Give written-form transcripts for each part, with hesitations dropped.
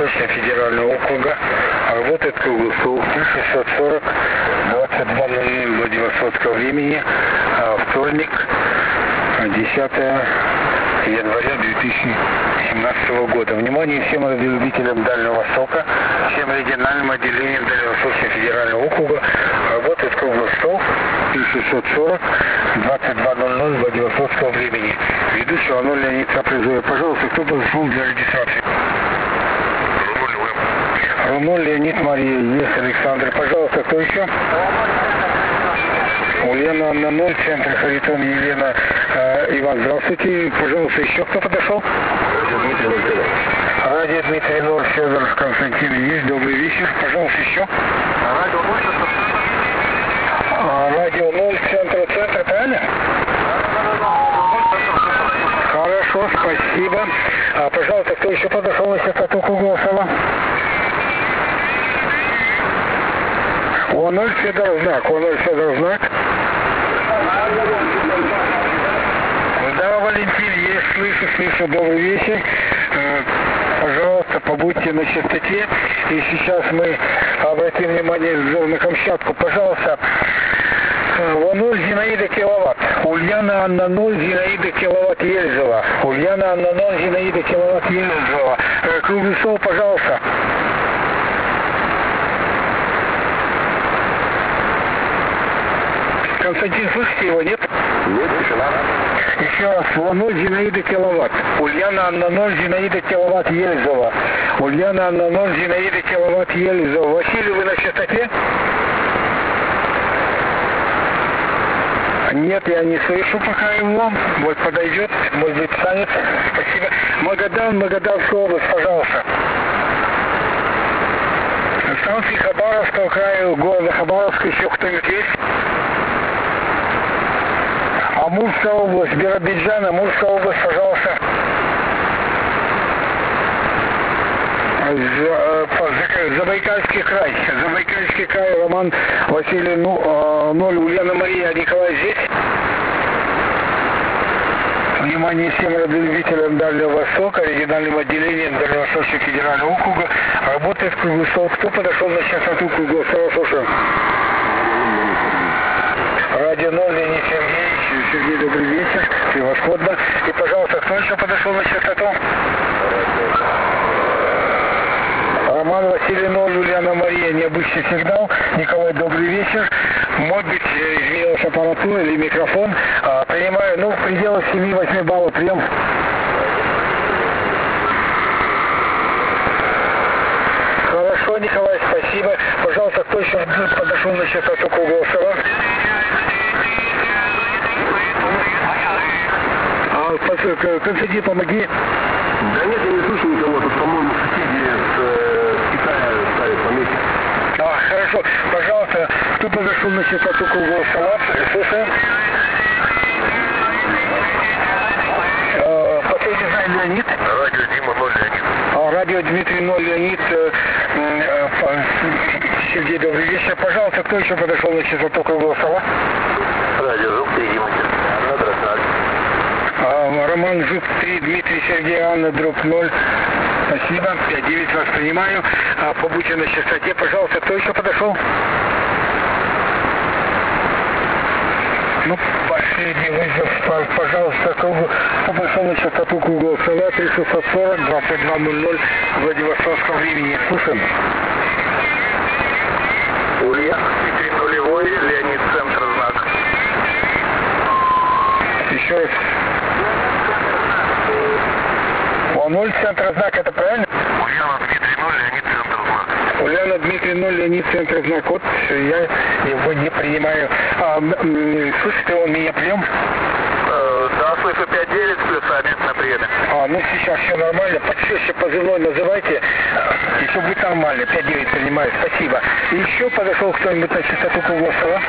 Дальневосточного федерального округа. Работает круглый стол 1640 22:00 Владивостокского времени. Вторник, 10 января 2017 года. Внимание всем радиолюбителям Дальнего Востока, всем региональным отделениям Дальневосточного федерального округа. Работает круглый стол 1640 22:00 Владивостокского времени. Ведущий Аноль Леонид Капризуев. Пожалуйста, кто подошел для регистрации? Рунуль Леонид Мария. Есть Александр. Пожалуйста, кто еще? Ульяна Анна 0, центр Харитон Елена Иван. Здравствуйте. Пожалуйста, еще кто подошел? Радио Дмитрий 0, Федор Константин. Есть. Добрый вечер. Пожалуйста, еще. Радио 0, центр, правильно? Хорошо, спасибо. Пожалуйста, кто еще подошел на частоту круглого стола? О0 Федор знак. Да, Валентин, есть, слышу, добрый вечер. Пожалуйста, побудьте на частоте. И сейчас мы обратим внимание на Камчатку. Пожалуйста, О0 Зинаида киловатт. Ульяна Анна 0, Зинаида киловатт Ельзова. Ульяна Анна 0, Зинаида киловатт Ельзова. Круглый стол, пожалуйста. Константин, слышите его, нет? Нет, тишина. Еще раз, О0 Зинаида киловатт. Ульяна Анна 0, Зинаида киловатт Ельзова. Ульяна Анна 0, Зинаида киловатт Ельзова. Василий, вы на частоте? Нет, я не слышу пока его. Вот подойдет, может быть, станет. Спасибо. Магаданская область, пожалуйста. Станции Хабаровского края, города Хабаровска, еще кто-нибудь есть? Амурская область, Биробиджан, Амурская область, пожалуйста. Забайкальский край, Роман Василий 0, Ульяна Мария, Николай здесь. Внимание всем радиолюбителям Дальнего Востока, региональным отделением Дальневосточного федерального округа. Работает круглый стол. Кто подошел на частоту круглого стола? Слушаю. Радио 0, Леонид Сергеевич. Сергей, добрый вечер. Превосходно. И, пожалуйста, кто еще подошел на частоту? Роман Василий 0, Ульяна Мария, необычный сигнал. Николай, добрый вечер. Может быть, изменилась аппаратура или микрофон. Принимаю, в пределах 7-8 баллов прием. Хорошо, Николай, спасибо. Пожалуйста, кто еще подошел на частоту круглого стола? Константин, помоги. Да нет, я не слышу никого. Тут, по-моему, соседи с Китая ставят помехи. Хорошо. Пожалуйста, кто подошел на частоту круглого стола? Слушаю. Последний знает Леонид. Радио Дима 0, Леонид. Радио Дмитрий 0, Леонид. Сергей, добрый вечер. Пожалуйста, кто еще подошел на частоту круглого стола? Радио Жук 3, Дима, Анна, Дросналь. Роман Жук 3, Дмитрий, Сергей, Анна, дробь 0. Спасибо. 5-9 вас принимаю. Побудьте на частоте. Пожалуйста, кто еще подошел? Последний вызов, пожалуйста, кто пошел на частоту круглого стола 3640 22:00 Владивостокского времени. Слушаем. Ульяна Дмитрий 0, Леонид, центр знак. Еще раз. О0, центр знак, это правильно? Ульяна Дмитрий 0, Леонид, центр знак. Ульяна Дмитрий 0, Леонид, центр знак. Вот я его не принимаю. Слышите, он меня прием? Да, слышу 5-9 плюс обязательно приеду. Сейчас все нормально. Почаще позывной называйте. И все будет нормально. 5-9 принимаю. Спасибо. И еще подошел кто-нибудь на частоту круглого стола?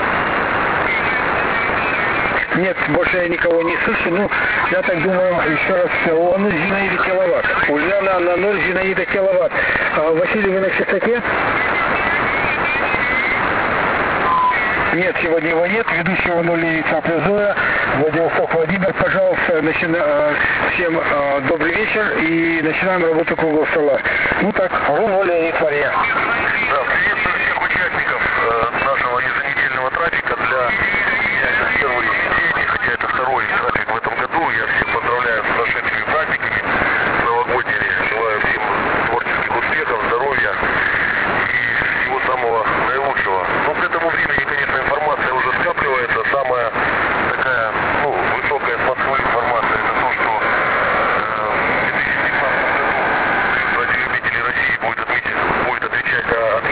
Нет, больше я никого не слышу. Я так думаю, еще раз, он Зинаида киловатт. Ульяна Анна 0, Зинаида киловатт. Василий, вы на частоте? Нет, сегодня его нет. Ведущего нули Цапля Владивосток Владимир. Пожалуйста, всем добрый вечер и начинаем работу круглого стола. Ну так, Рун Леонид Мария. Да, приветствую всех участников нашего еженедельного трафика для меня это первый день, хотя это второй трафик в этом году. Я всех поздравляю с прошедшими праздниками новогодними. Желаю всем творческих успехов, здоровья и всего самого наилучшего. Но к этому времени, конечно, информация уже скапливается. Самая такая, высокая с Москвы информация, это то, что в 2019 году Союз радиолюбителей России будет отвечать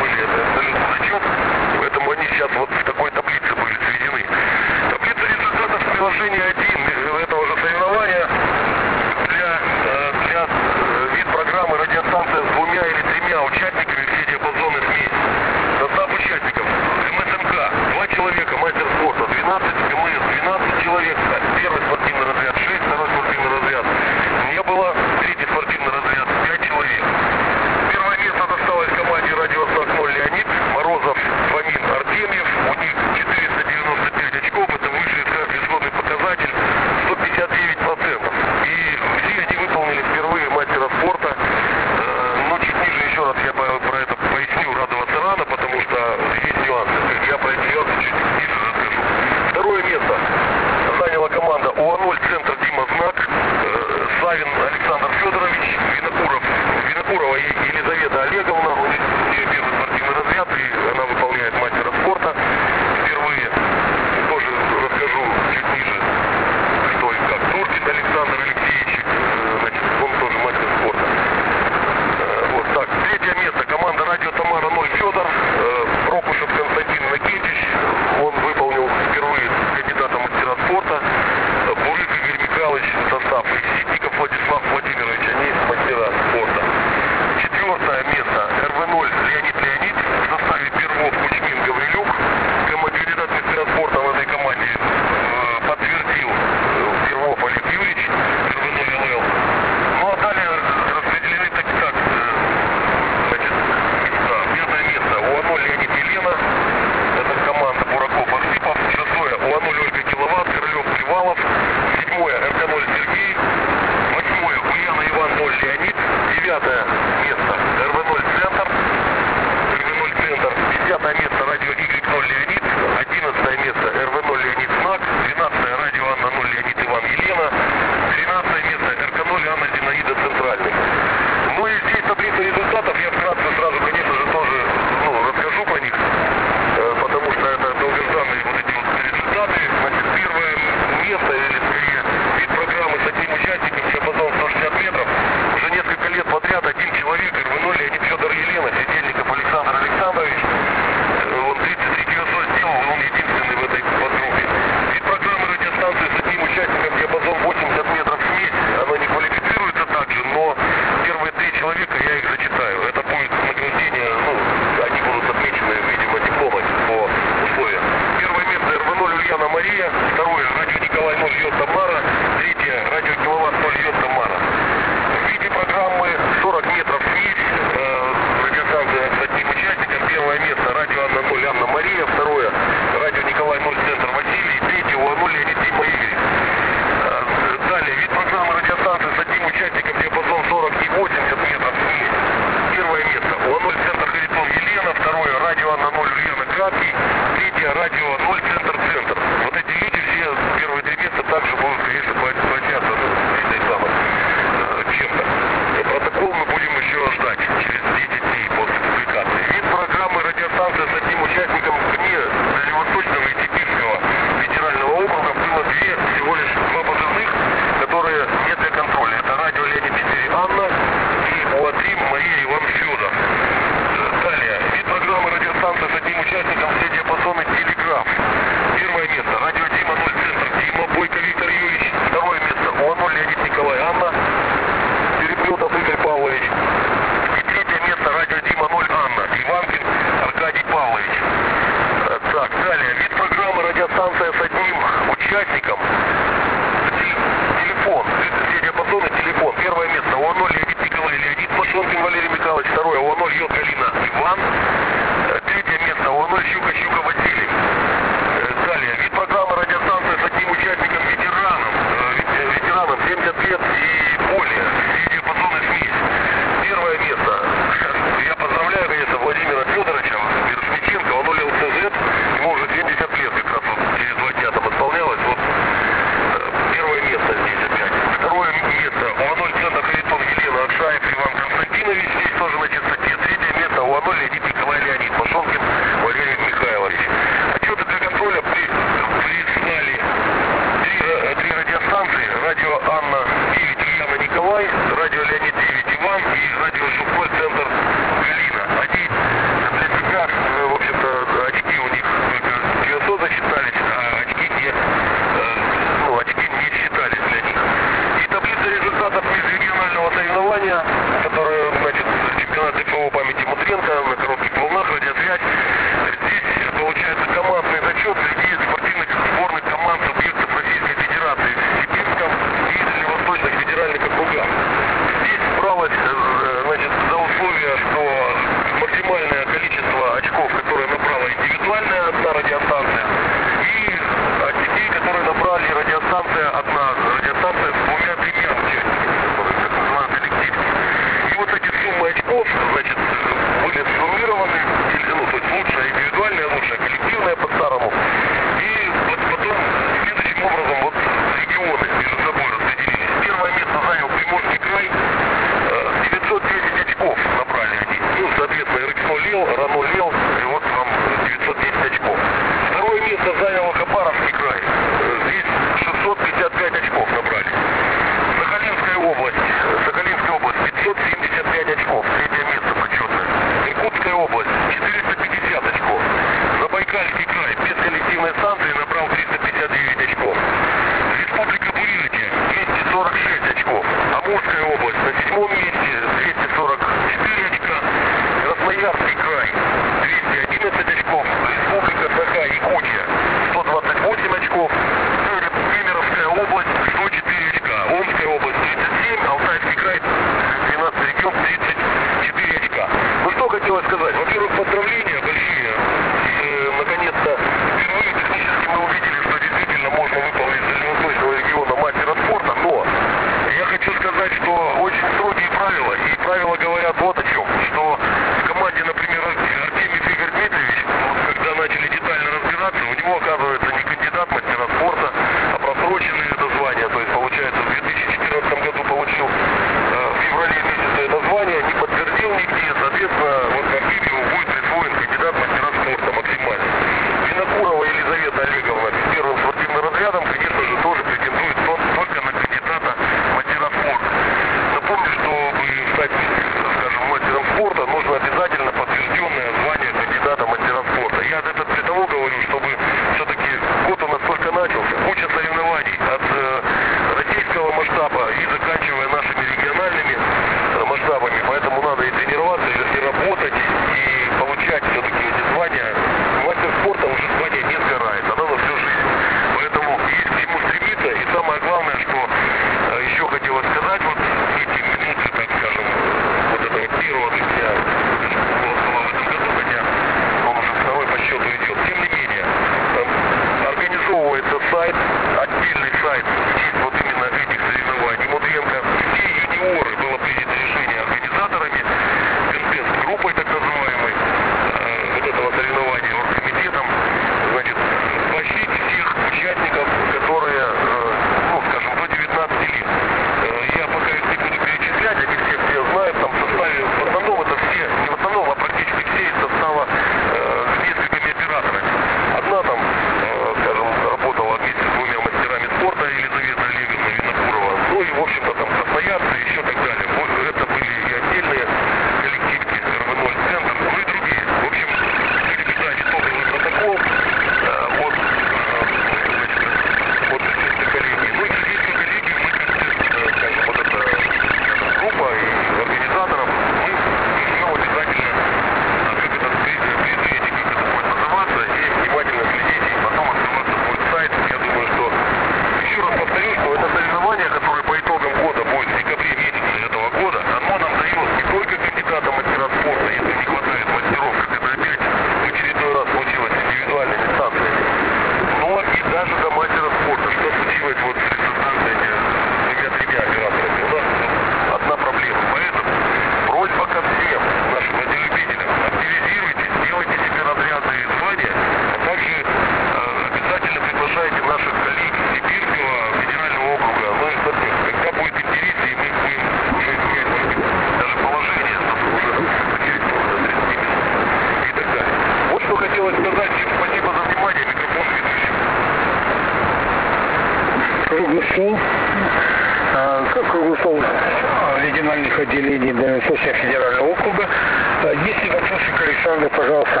управления Дальневосточного федерального округа. Если вопросы к Александру, пожалуйста.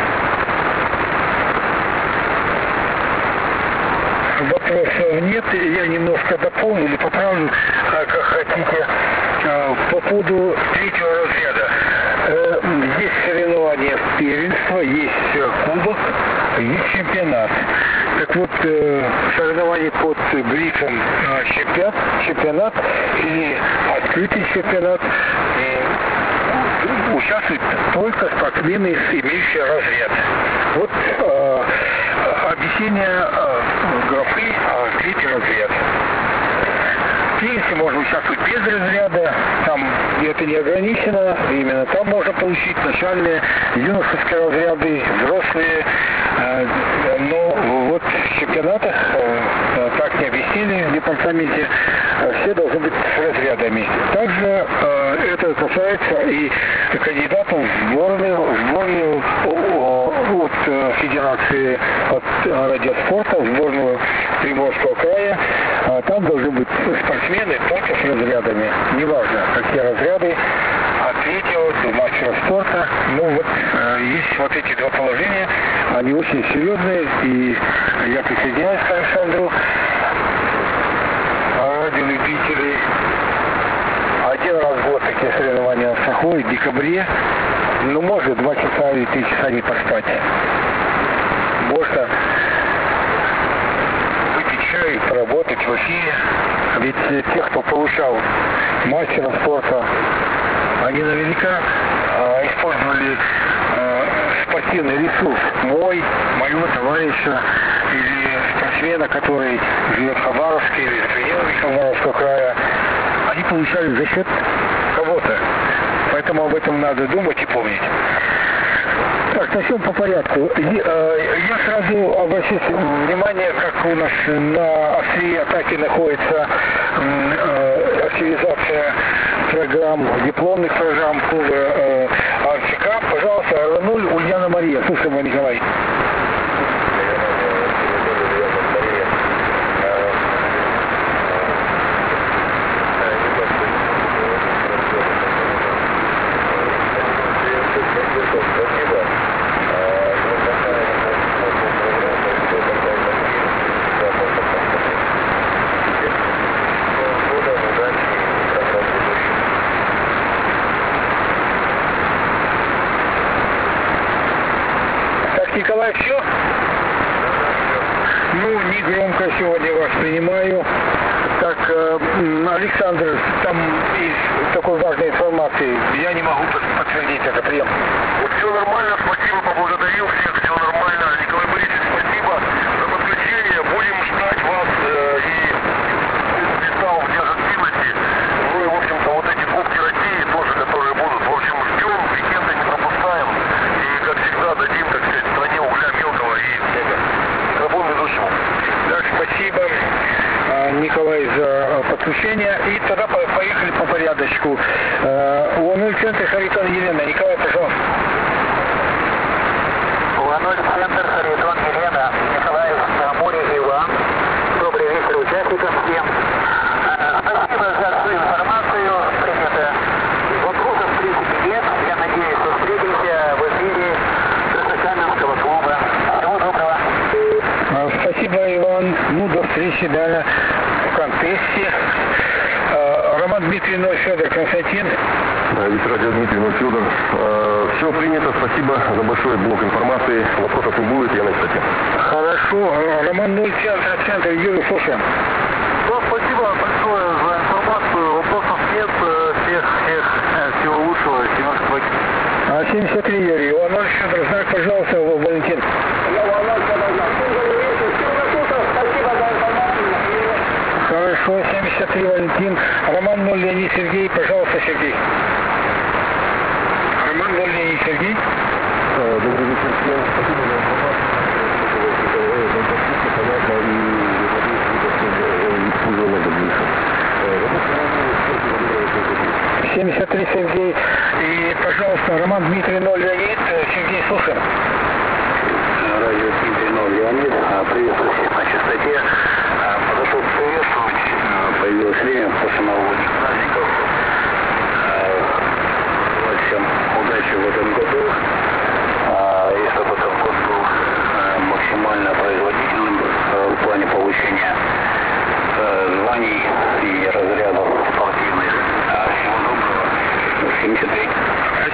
Вопросов нет, я немножко дополню или поправлю, как хотите, по поводу третьего разряда. Есть соревнования в первенство, есть кубок, есть чемпионат. Так вот, соревнования под брифом чемпионат или открытый чемпионат участвуют только спортсмены, имеющие разряд. Вот объяснение графы третий разряд. В теннисе можно участвовать без разряда, там это не ограничено, именно там можно получить начальные юношеские разряды, взрослые, но вот в чемпионатах, так не объяснили в департаменте, все должны быть с разрядами. Также это касается и кандидатов в сборную от Федерации от радиоспорта, в сборную Приморского края. Там должны быть спортсмены только с разрядами. Неважно, какие разряды, от третьего до мастера спорта. Ну вот, есть вот эти два положения, они очень серьезные, и я присоединяюсь к Александру. Радиолюбители. Один раз в год такие соревнования проходят в декабре. Ну, может, 2 часа или 3 часа не поспать. Можно выпить чай, поработать в эфире. Ведь те, кто получал мастера спорта, они наверняка использовали спортивный ресурс моего товарища или спортсмена, который живет в Хабаровске или за пределами Хабаровского края. Они получали за счет кого-то. Поэтому об этом надо думать и помнить. Так, начнем по порядку. Я сразу обращусь внимание, как у нас на острие атаки находится активизация программ, дипломных программ клуба АРЦК. Пожалуйста, R0, Ульяна Мария. Слушаем вас, Николай. Николай, все? Ну, не громко сегодня вас принимаю. Так, Александр, там из такой важной информации, я не могу подтвердить это прием. Вот все нормально, спасибо, поблагодарил всех, все нормально. Николай Борисович, спасибо за подключение. Будем ждать вас и писал в День активности. Ну и, в общем-то, вот эти Кубки России тоже, которые будут. В общем, ждем, уикенды не пропускаем. И, как всегда, дадим, так сказать, стране угля мелкого и микрофон ведущему. Да, спасибо, Николай, за подключение. И тогда поехали по порядочку. УА-0 центр Харитон Елена. Николай, пожалуйста. УА-0 центр Харитон Елена. Николай, море Ива. Добрый вечер участникам всем. Спасибо за всю информацию. Принято. Вопросов в принципе нет. Я надеюсь, что встретимся в эфире Краснокаменского клуба. Всего доброго. Спасибо, Иван. Ну, до встречи, да, в контесте. Роман Дмитрий Федор, Константин. Радио Дмитрий Федор. Все принято, спасибо за большой блок информации. Вопросов не будет, я на кстати. Хорошо. Роман 0 центр, Юрий, слушаем. Ну, спасибо большое за информацию. Вопросов нет. Всего лучшего. 73, Юрий. УА-0 Федор, знак, пожалуйста, Валентин. Хорошо, 73, Валентин. Роман 0, Леонид, Сергей, пожалуйста, Сергей. Роман 0, Леонид, Сергей. Добрый вечер всем. Спасибо за информацию. Понятно и использовано дальше. 73, Сергей. И, пожалуйста, Роман Дмитрий 0, Леонид. Сергей, слушаем. Радио Дмитрий 0, Леонид. Приветствую всех на частоте. Подошел приветствовать. Появилось время после новогодних праздников.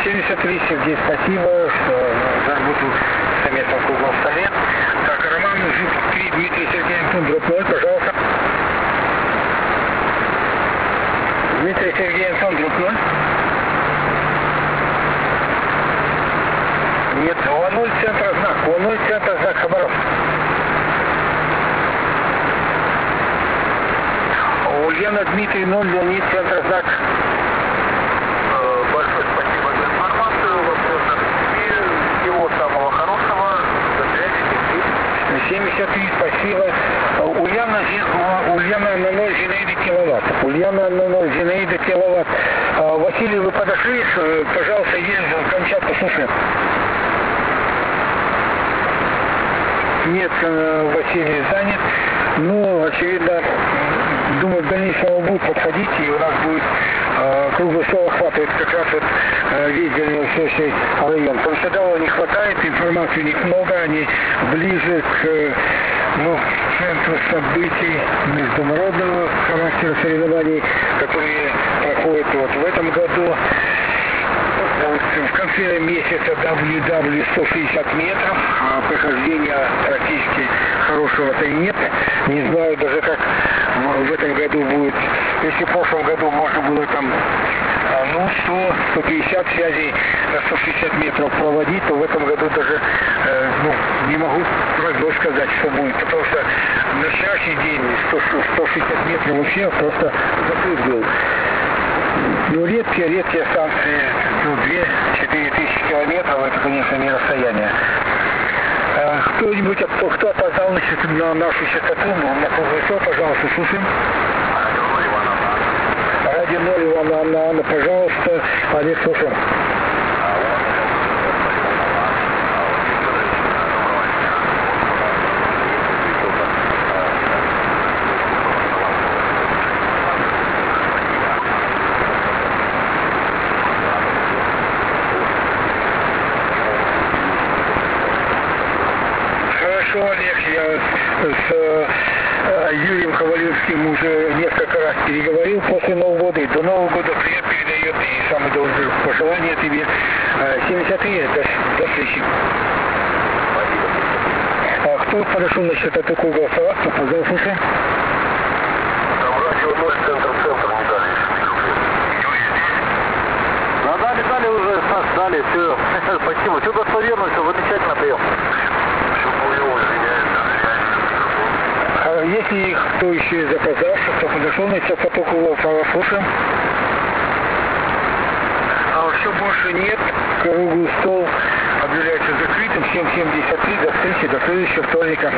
73, Сергей, спасибо, что заработал совместно в круглом столе. Так, Роман, Жук 3, Дмитрий, Сергей, Антон, дробь 0, пожалуйста. Дмитрий, Сергей, Антон, дробь 0. Нет, У0 центра знак, У0 центра знак, Хабаров. Ульяна, Дмитрий, 0, Леонид, центр знак. Большое спасибо за информацию. Вопрос и всего самого хорошего. До связи. 73, спасибо. Ульяна на 0, Зинаида киловатт. Ульяна на 0, Зинаида киловатт. Василий, вы подошли, пожалуйста, ездил Камчатку, слушай. Нет, Василий занят. Ну, очевидно, думаю, в дальнейшем он будет подходить, и у нас будет круглый стол охватывает как раз вот весь дальнейший район. Повседалого не хватает, информации у них много, они ближе к центру событий международного характера соревнований, которые проходят вот в этом году. В конце месяца WW 160 метров, прохождения практически хорошего-то и нет. Не знаю даже как в этом году будет. Если в прошлом году можно было там 100-150 связей на 160 метров проводить, то в этом году даже не могу прогноз сказать, что будет. Потому что на вчерашний день 160 метров вообще просто закрыт был. Ну, редкие станции, 2-4 тысячи километров, это, конечно, не расстояние. Кто-нибудь, кто опоздал на нашу частоту, на круглый стол, пожалуйста, слушаем. Радио 0, Ивана Анна, пожалуйста, Олег, слушаем. Олег, я с Юрием Ковалевским уже несколько раз переговорил после Нового года, и до Нового года привет передает, и самое доброе пожелание тебе. 73, до встречи. Кто подошел насчет такой голосовать, кто позвал, слушай? Там радио 0, центр не дали. Юрий здесь? Дали уже, дали, все. Спасибо, все достоверно, все замечательно прием. Если кто еще из запоздавших, кто подошел на частоту круглого, слушаем. Все больше нет. Круглый стол объявляется закрытым. 7:73. До встречи, до следующего вторника.